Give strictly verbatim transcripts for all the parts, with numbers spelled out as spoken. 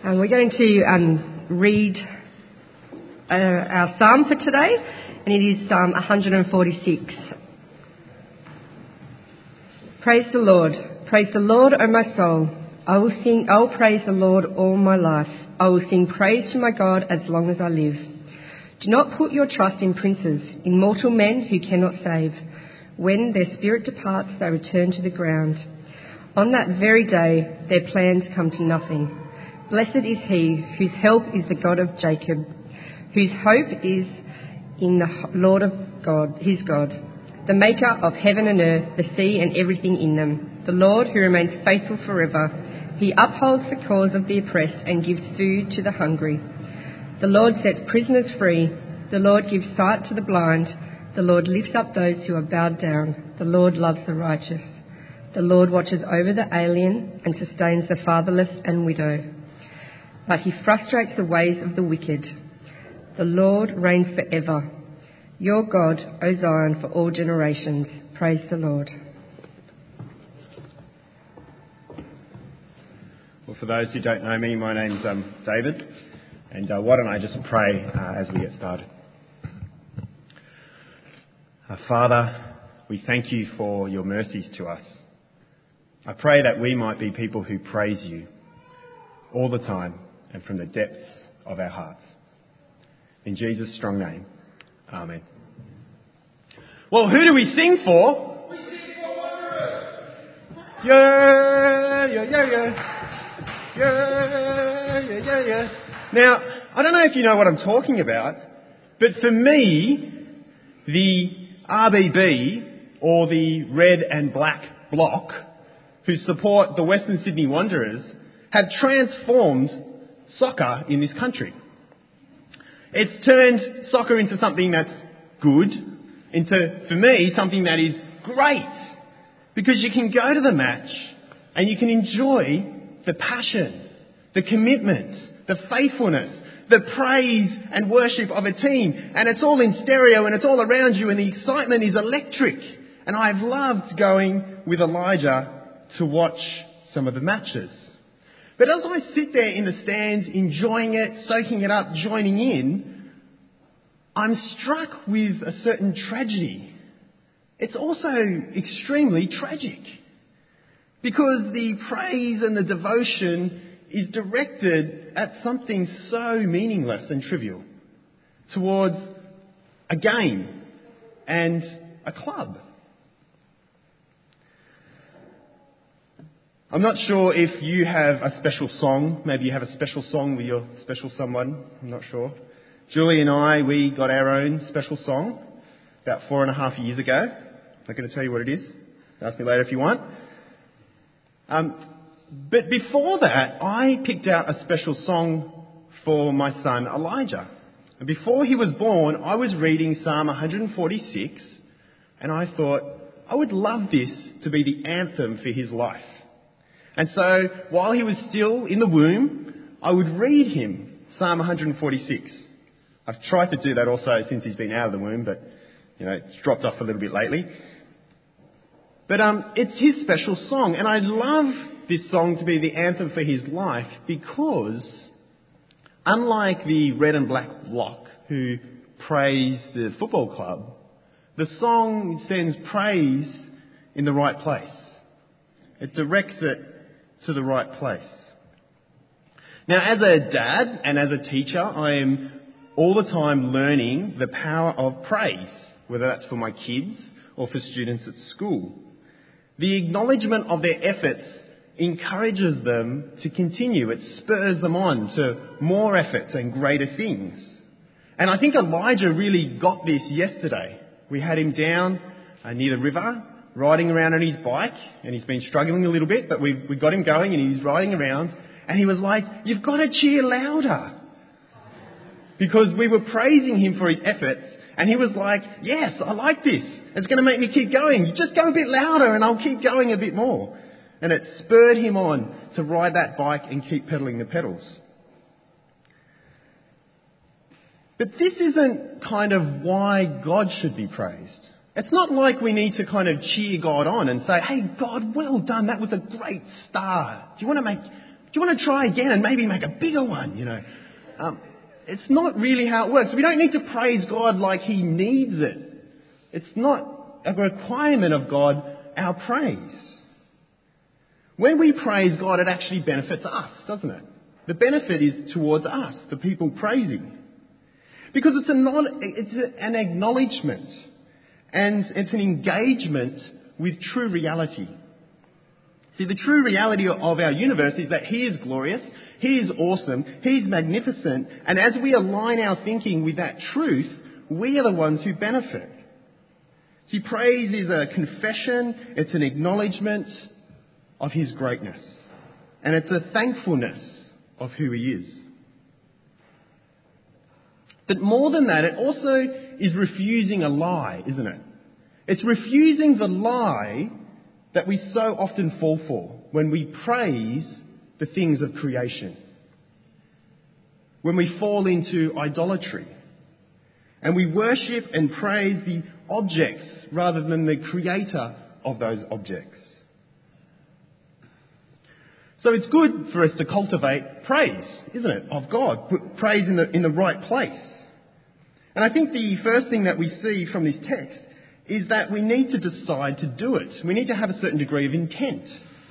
Um, we're going to um, read uh, our psalm for today, and it is Psalm one forty-six. Praise the Lord. Praise the Lord, O my soul. I will sing, I will praise the Lord all my life. I will sing praise to my God as long as I live. Do not put your trust in princes, in mortal men who cannot save. When their spirit departs, they return to the ground. On that very day, their plans come to nothing. Blessed is he whose help is the God of Jacob, whose hope is in the Lord of God, his God, the maker of heaven and earth, the sea and everything in them, the Lord who remains faithful forever. He upholds the cause of the oppressed and gives food to the hungry. The Lord sets prisoners free. The Lord gives sight to the blind. The Lord lifts up those who are bowed down. The Lord loves the righteous. The Lord watches over the alien and sustains the fatherless and widow. But he frustrates the ways of the wicked. The Lord reigns forever. Your God, O Zion, for all generations. Praise the Lord. Well, for those who don't know me, my name's um, David, and uh, why don't I just pray uh, as we get started. Uh, Father, we thank you for your mercies to us. I pray that we might be people who praise you all the time and from the depths of our hearts. In Jesus' strong name, amen. Well, who do we sing for? We sing for Wanderers. Yeah, yeah, yeah, yeah. Yeah, yeah, yeah, yeah. Now, I don't know if you know what I'm talking about, but for me, the R B B, or the Red and Black Bloc, who support the Western Sydney Wanderers, have transformed soccer in this country. It's turned soccer into something that's good, into, for me, something that is great. Because you can go to the match and you can enjoy the passion, the commitment, the faithfulness, the praise and worship of a team. And it's all in stereo and it's all around you and the excitement is electric. And I've loved going with Elijah to watch some of the matches. But as I sit there in the stands, enjoying it, soaking it up, joining in, I'm struck with a certain tragedy. It's also extremely tragic. Because the praise and the devotion is directed at something so meaningless and trivial. Towards a game and a club. I'm not sure if you have a special song. Maybe you have a special song with your special someone. I'm not sure. Julie and I, we got our own special song about four and a half years ago. I'm not going to tell you what it is. Ask me later if you want. Um, but before that, I picked out a special song for my son Elijah. And before he was born, I was reading Psalm one forty-six, and I thought, I would love this to be the anthem for his life. And so, while he was still in the womb, I would read him Psalm one forty-six. I've tried to do that also since he's been out of the womb, but, you know, it's dropped off a little bit lately. But um, it's his special song, and I love this song to be the anthem for his life because, unlike the Red and Black Bloc, who praise the football club, the song sends praise in the right place. It directs it to the right place. Now, as a dad and as a teacher, I am all the time learning the power of praise, whether that's for my kids or for students at school. The acknowledgement of their efforts encourages them to continue. It spurs them on to more efforts and greater things. And I think Elijah really got this yesterday. We had him down uh, near the river, riding around on his bike, and he's been struggling a little bit, but we we got him going and he's riding around, and he was like, "You've got to cheer louder." Because we were praising him for his efforts, and he was like, "Yes, I like this. It's going to make me keep going. You just go a bit louder and I'll keep going a bit more." And it spurred him on to ride that bike and keep pedaling the pedals. But this isn't kind of why God should be praised. It's not like we need to kind of cheer God on and say, "Hey, God, well done. That was a great start. Do you want to make Do you want to try again and maybe make a bigger one, you know? Um, it's not really how it works. We don't need to praise God like he needs it. It's not a requirement of God, our praise. When we praise God, it actually benefits us, doesn't it? The benefit is towards us, the people praising. Because it's, a non, it's an acknowledgement and it's an engagement with true reality. See, the true reality of our universe is that he is glorious, he is awesome, he is magnificent, and as we align our thinking with that truth, we are the ones who benefit. See, praise is a confession, it's an acknowledgement of his greatness, and it's a thankfulness of who he is. But more than that, it also is refusing a lie, isn't it? It's refusing the lie that we so often fall for when we praise the things of creation. When we fall into idolatry. And we worship and praise the objects rather than the creator of those objects. So it's good for us to cultivate praise, isn't it, of God? Put praise in the, in the right place. And I think the first thing that we see from this text is that we need to decide to do it. We need to have a certain degree of intent.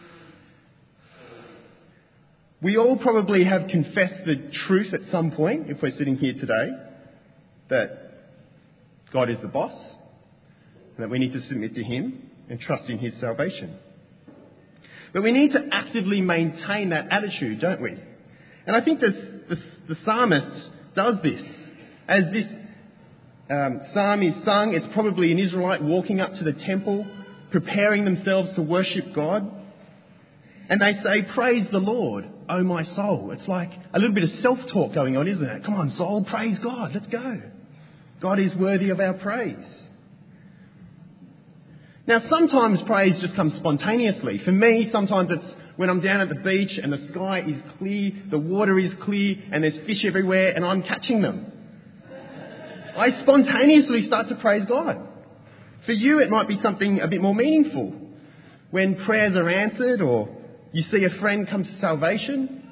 We all probably have confessed the truth at some point, if we're sitting here today, that God is the boss, and that we need to submit to him and trust in his salvation. But we need to actively maintain that attitude, don't we? And I think this, this, the psalmist does this. As this Um, psalm is sung, it's probably an Israelite walking up to the temple, preparing themselves to worship God. And they say, praise the Lord, O my soul. It's like a little bit of self-talk going on, isn't it? Come on, soul, praise God, let's go. God is worthy of our praise. Now, sometimes praise just comes spontaneously. For me, sometimes it's when I'm down at the beach and the sky is clear, the water is clear, and there's fish everywhere, and I'm catching them. I spontaneously start to praise God. For you, it might be something a bit more meaningful. When prayers are answered or you see a friend come to salvation.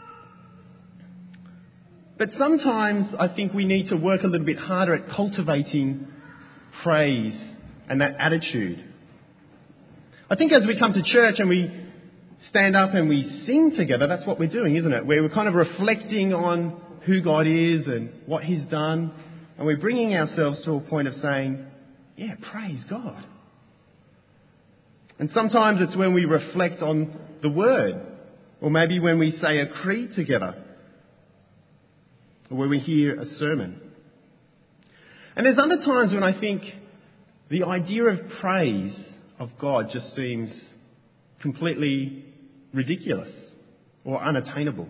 But sometimes I think we need to work a little bit harder at cultivating praise and that attitude. I think as we come to church and we stand up and we sing together, that's what we're doing, isn't it? Where we're kind of reflecting on who God is and what he's done. And we're bringing ourselves to a point of saying, yeah, praise God. And sometimes it's when we reflect on the word, or maybe when we say a creed together, or when we hear a sermon. And there's other times when I think the idea of praise of God just seems completely ridiculous or unattainable.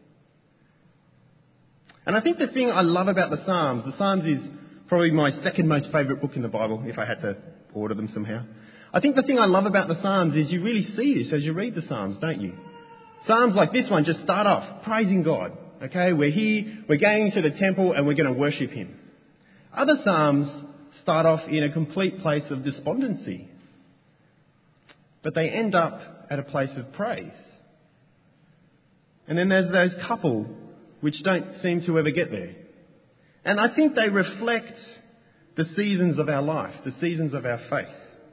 And I think the thing I love about the Psalms, the Psalms is probably my second most favourite book in the Bible, if I had to order them somehow. I think the thing I love about the Psalms is you really see this as you read the Psalms, don't you? Psalms like this one just start off praising God. Okay, we're here, we're going to the temple and we're going to worship him. Other Psalms start off in a complete place of despondency. But they end up at a place of praise. And then there's those couple which don't seem to ever get there. And I think they reflect the seasons of our life, the seasons of our faith.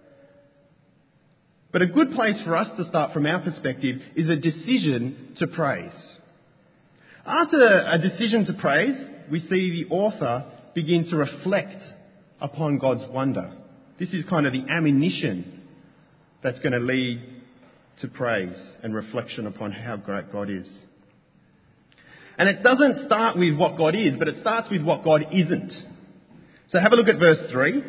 But a good place for us to start from our perspective is a decision to praise. After a decision to praise, we see the author begin to reflect upon God's wonder. This is kind of the ammunition that's going to lead to praise and reflection upon how great God is. And it doesn't start with what God is, but it starts with what God isn't. So have a look at verse three.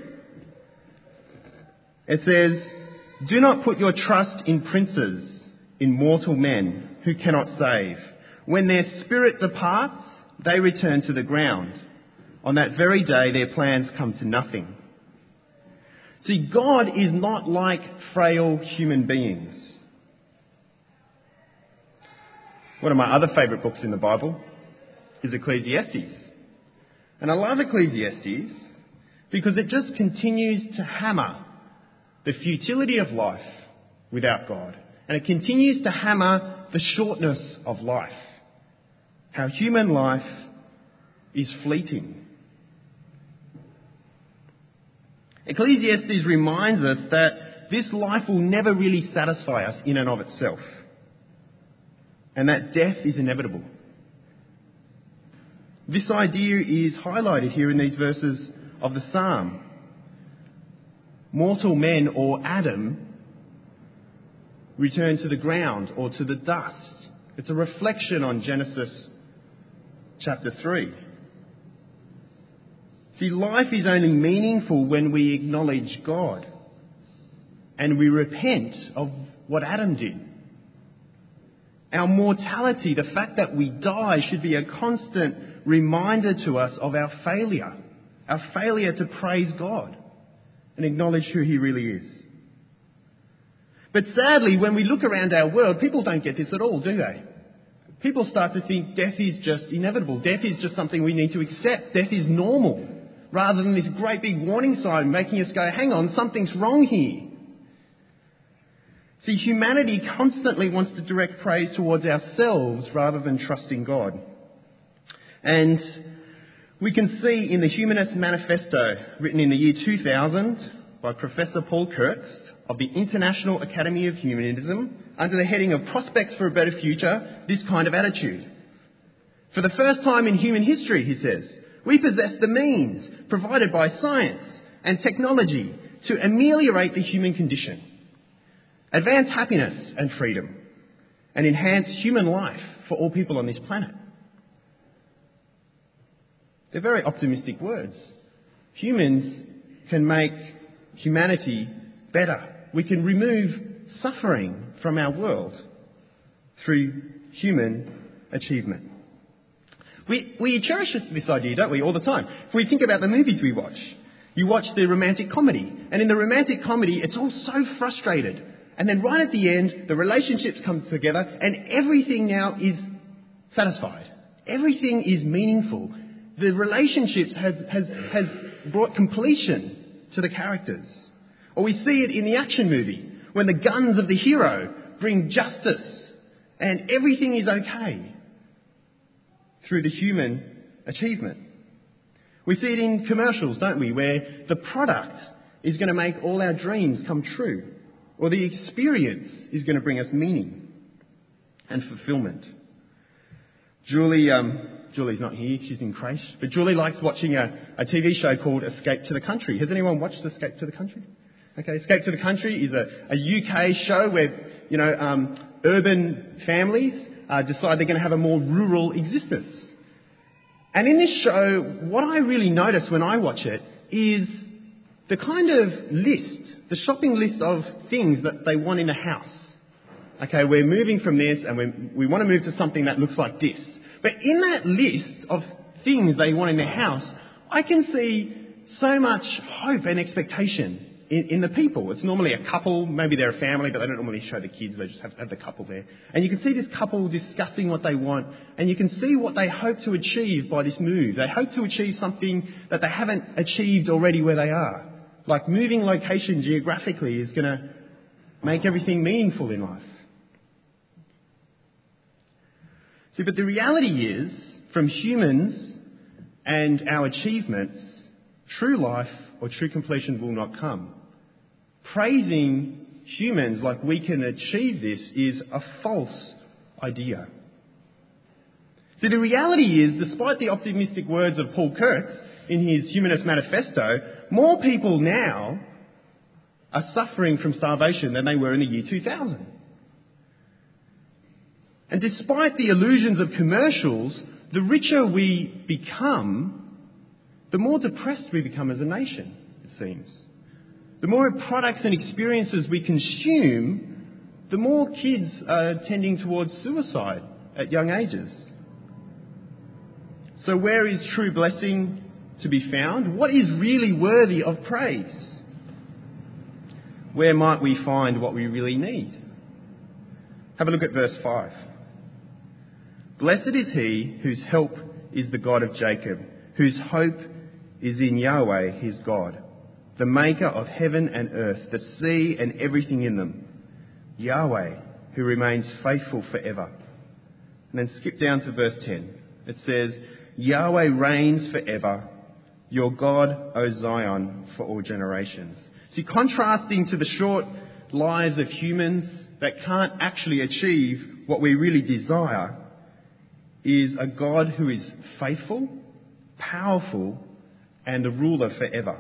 It says, "Do not put your trust in princes, in mortal men who cannot save. When their spirit departs, they return to the ground. On that very day, their plans come to nothing." See, God is not like frail human beings. One of my other favourite books in the Bible is Ecclesiastes. And I love Ecclesiastes because it just continues to hammer the futility of life without God. And it continues to hammer the shortness of life, how human life is fleeting. Ecclesiastes reminds us that this life will never really satisfy us in and of itself, and that death is inevitable. This idea is highlighted here in these verses of the psalm. Mortal men, or Adam, return to the ground or to the dust. It's a reflection on Genesis chapter three. See, life is only meaningful when we acknowledge God and we repent of what Adam did. Our mortality, the fact that we die, should be a constant reminder to us of our failure, our failure to praise God and acknowledge who He really is. But sadly, when we look around our world, people don't get this at all, do they? People start to think death is just inevitable. Death is just something we need to accept. Death is normal, rather than this great big warning sign making us go, hang on, something's wrong here. See, humanity constantly wants to direct praise towards ourselves rather than trusting God. And we can see in the Humanist Manifesto, written in the year two thousand by Professor Paul Kurtz of the International Academy of Humanism, under the heading of Prospects for a Better Future, this kind of attitude. For the first time in human history, he says, we possess the means provided by science and technology to ameliorate the human condition, advance happiness and freedom, and enhance human life for all people on this planet. They're very optimistic words. Humans can make humanity better. We can remove suffering from our world through human achievement. We, we cherish this idea, don't we, all the time? If we think about the movies we watch, you watch the romantic comedy, and in the romantic comedy, it's all so frustrated. And then right at the end, the relationships come together, and everything now is satisfied. Everything is meaningful. The relationships has, has, has brought completion to the characters. Or we see it in the action movie, when the guns of the hero bring justice and everything is okay through the human achievement. We see it in commercials, don't we, where the product is going to make all our dreams come true, or the experience is going to bring us meaning and fulfillment. Julie, um, Julie's not here, she's in creche, but Julie likes watching a, a T V show called Escape to the Country. Has anyone watched Escape to the Country? Okay, Escape to the Country is a, a U K show where, you know, um, urban families uh, decide they're going to have a more rural existence. And in this show, what I really notice when I watch it is the kind of list, the shopping list of things that they want in a house. Okay, we're moving from this and we we want to move to something that looks like this. But in that list of things they want in their house, I can see so much hope and expectation in, in the people. It's normally a couple, maybe they're a family, but they don't normally show the kids, they just have, have the couple there. And you can see this couple discussing what they want, and you can see what they hope to achieve by this move. They hope to achieve something that they haven't achieved already where they are. Like moving location geographically is going to make everything meaningful in life. See, but the reality is, from humans and our achievements, true life or true completion will not come. Praising humans like we can achieve this is a false idea. See, the reality is, despite the optimistic words of Paul Kurtz in his Humanist Manifesto, more people now are suffering from starvation than they were in the year two thousand. And despite the illusions of commercials, the richer we become, the more depressed we become as a nation, it seems. The more products and experiences we consume, the more kids are tending towards suicide at young ages. So where is true blessing to be found? What is really worthy of praise? Where might we find what we really need? Have a look at verse five. Blessed is he whose help is the God of Jacob, whose hope is in Yahweh his God, the maker of heaven and earth, the sea and everything in them. Yahweh, who remains faithful forever. And then skip down to verse ten. It says, Yahweh reigns forever, your God, O Zion, for all generations. See, contrasting to the short lives of humans that can't actually achieve what we really desire, is a God who is faithful, powerful, and the ruler forever.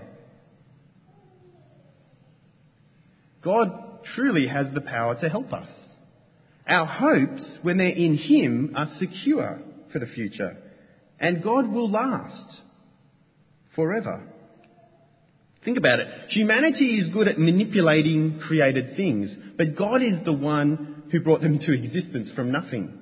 God truly has the power to help us. Our hopes, when they're in Him, are secure for the future. And God will last forever. Think about it. Humanity is good at manipulating created things, but God is the one who brought them into existence from nothing.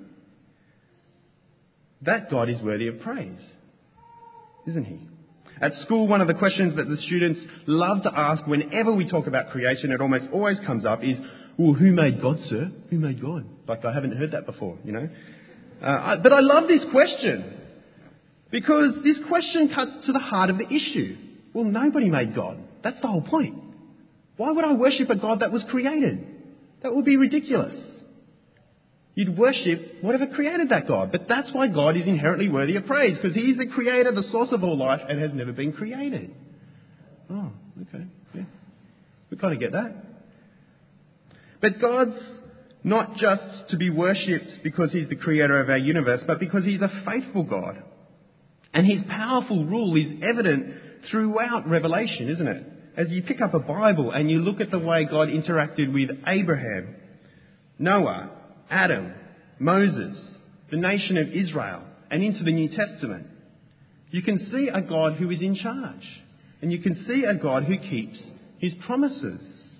That God is worthy of praise, isn't He? At school, one of the questions that the students love to ask whenever we talk about creation, it almost always comes up, is, well, who made God, sir? Who made God? Like, I haven't heard that before, you know. Uh, I, but I love this question, because this question cuts to the heart of the issue. Well, nobody made God. That's the whole point. Why would I worship a God that was created? That would be ridiculous. You'd worship whatever created that God. But that's why God is inherently worthy of praise, because He is the creator, the source of all life, and has never been created. Oh, okay. Yeah. We kind of get that. But God's not just to be worshipped because He's the creator of our universe, but because He's a faithful God. And His powerful rule is evident throughout Revelation, isn't it? As you pick up a Bible and you look at the way God interacted with Abraham, Noah, Adam, Moses, the nation of Israel, and into the New Testament, you can see a God who is in charge. And you can see a God who keeps His promises.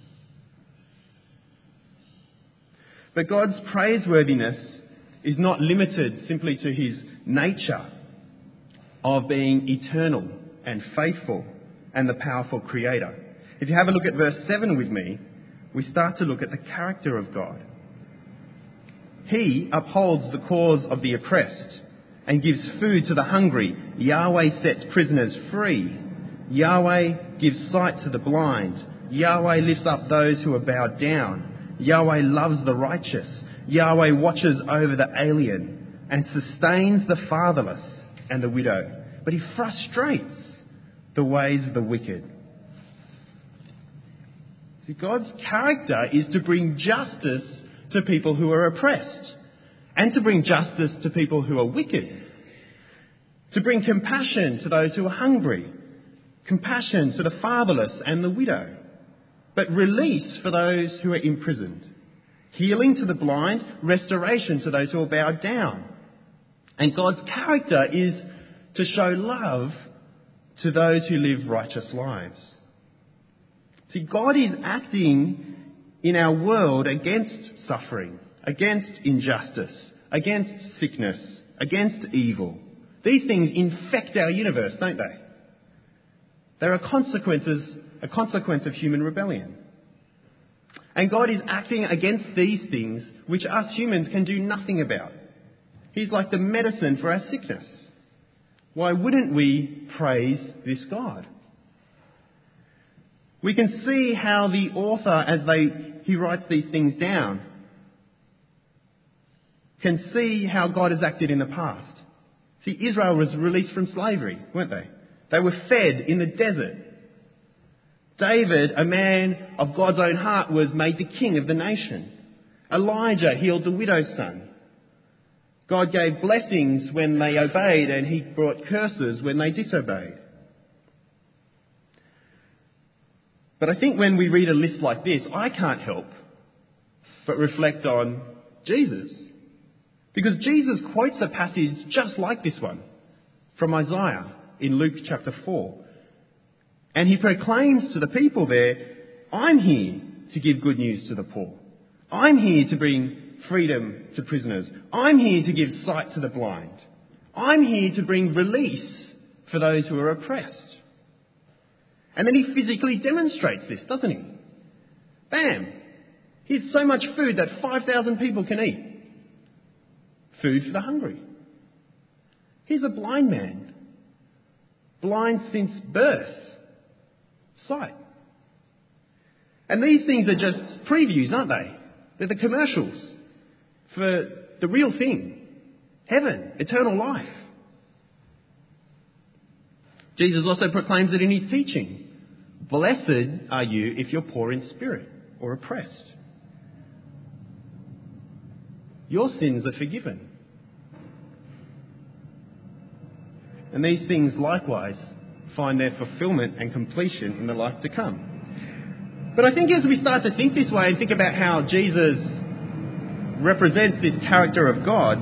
But God's praiseworthiness is not limited simply to His nature of being eternal and faithful and the powerful creator. If you have a look at verse seven with me, we start to look at the character of God. He upholds the cause of the oppressed and gives food to the hungry. Yahweh sets prisoners free. Yahweh gives sight to the blind. Yahweh lifts up those who are bowed down. Yahweh loves the righteous. Yahweh watches over the alien and sustains the fatherless and the widow. But He frustrates the ways of the wicked. See, God's character is to bring justice to people who are oppressed, and to bring justice to people who are wicked, to bring compassion to those who are hungry, compassion to the fatherless and the widow, but release for those who are imprisoned, healing to the blind, restoration to those who are bowed down. And God's character is to show love to those who live righteous lives. See, God is acting in our world against suffering, against injustice, against sickness, against evil. These things infect our universe, don't they? There are consequences, a consequence of human rebellion. And God is acting against these things which us humans can do nothing about. He's like the medicine for our sickness. Why wouldn't we praise this God? We can see how the author, as they he writes these things down, can see how God has acted in the past. See, Israel was released from slavery, weren't they? They were fed in the desert. David, a man of God's own heart, was made the king of the nation. Elijah healed the widow's son. God gave blessings when they obeyed, and He brought curses when they disobeyed. But I think when we read a list like this, I can't help but reflect on Jesus. Because Jesus quotes a passage just like this one from Isaiah in Luke chapter four. And He proclaims to the people there, I'm here to give good news to the poor. I'm here to bring freedom to prisoners. I'm here to give sight to the blind. I'm here to bring release for those who are oppressed. And then He physically demonstrates this, doesn't He? Bam! Here's so much food that five thousand people can eat. Food for the hungry. Here's a blind man. Blind since birth. Sight. And these things are just previews, aren't they? They're the commercials. for the real thing, heaven, eternal life. Jesus also proclaims it in his teaching. Blessed are you if you're poor in spirit or oppressed. Your sins are forgiven. And these things likewise find their fulfillment and completion in the life to come. But I think as we start to think this way and think about how Jesus represents this character of God,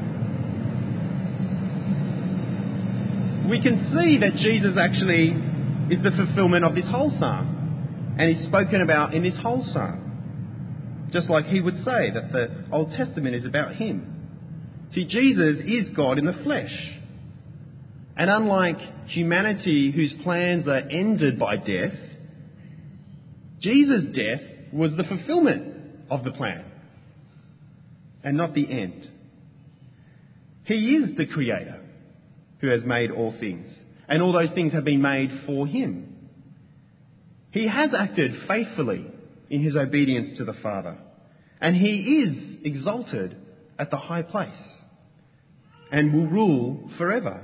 we can see that Jesus actually is the fulfillment of this whole psalm, and is spoken about in this whole psalm. Just like he would say that the Old Testament is about him. See, Jesus is God in the flesh. And unlike humanity whose plans are ended by death, Jesus' death was the fulfillment of the plan and not the end. He is the Creator who has made all things, and all those things have been made for him. He has acted faithfully in his obedience to the Father, and he is exalted at the high place and will rule forever.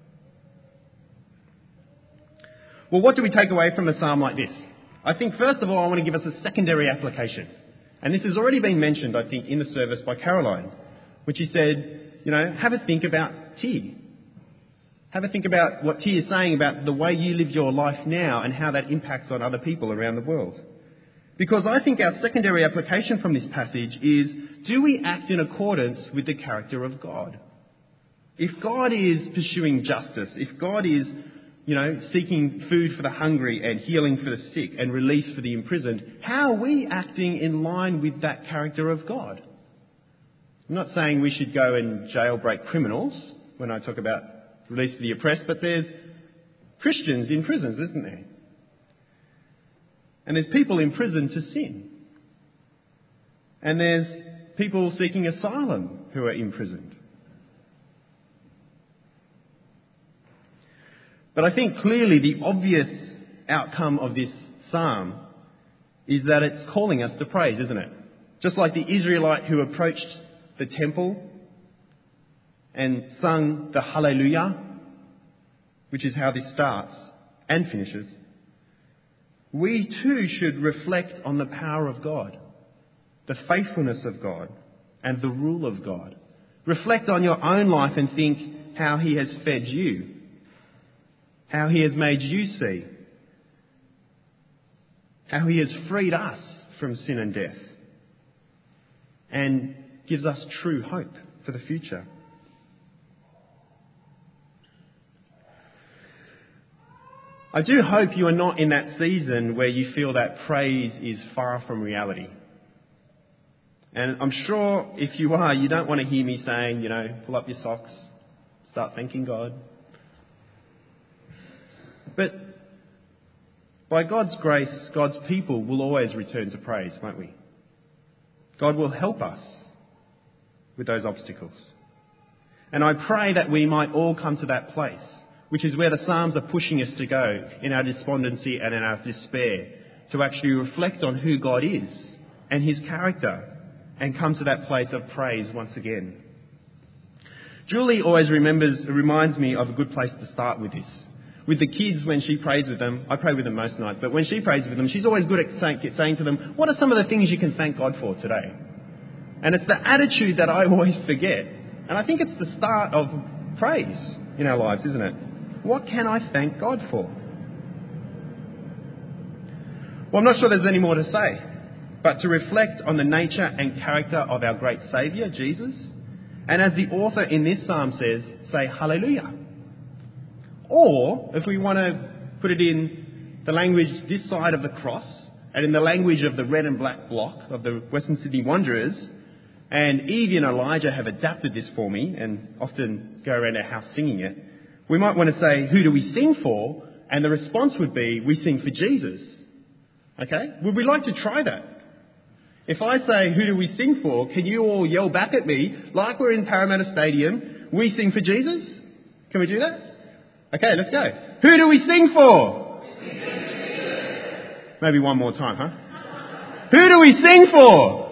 Well, what do we take away from a psalm like this? I think, first of all, I want to give us a secondary application. And this has already been mentioned, I think, in the service by Caroline, which she said, you know, have a think about T. Have a think about what T is saying about the way you live your life now and how that impacts on other people around the world. Because I think our secondary application from this passage is, do we act in accordance with the character of God? If God is pursuing justice, if God is, you know, seeking food for the hungry and healing for the sick and release for the imprisoned, how are we acting in line with that character of God? I'm not saying we should go and jailbreak criminals when I talk about release for the oppressed, but there's Christians in prisons, isn't there? And there's people in prison to sin. And there's people seeking asylum who are imprisoned. But I think clearly the obvious outcome of this psalm is that it's calling us to praise, isn't it? Just like the Israelite who approached the temple and sung the Hallelujah, which is how this starts and finishes. We too should reflect on the power of God, the faithfulness of God, and the rule of God. Reflect on your own life and think how he has fed you, how he has made you see, how he has freed us from sin and death, and gives us true hope for the future. I do hope you are not in that season where you feel that praise is far from reality. And I'm sure if you are, you don't want to hear me saying, you know, pull up your socks, start thanking God. But by God's grace, God's people will always return to praise, won't we? God will help us with those obstacles. And I pray that we might all come to that place, which is where the Psalms are pushing us to go in our despondency and in our despair, to actually reflect on who God is and his character and come to that place of praise once again. Julie always remembers, reminds me of a good place to start with this. With the kids, when she prays with them, I pray with them most nights, but when she prays with them, she's always good at saying, saying to them, what are some of the things you can thank God for today? And it's the attitude that I always forget. And I think it's the start of praise in our lives, isn't it? What can I thank God for? Well, I'm not sure there's any more to say, but to reflect on the nature and character of our great Saviour, Jesus. And as the author in this psalm says, say hallelujah. Or, if we want to put it in the language this side of the cross, and in the language of the red and black block of the Western Sydney Wanderers, and Evie and Elijah have adapted this for me and often go around our house singing it, we might want to say, who do we sing for? And the response would be, we sing for Jesus. Okay? Would we like to try that? If I say, who do we sing for? Can you all yell back at me, like we're in Parramatta Stadium, we sing for Jesus? Can we do that? Okay, let's go. Who do we sing for? We sing for Jesus. Maybe one more time, huh? Who do we sing for?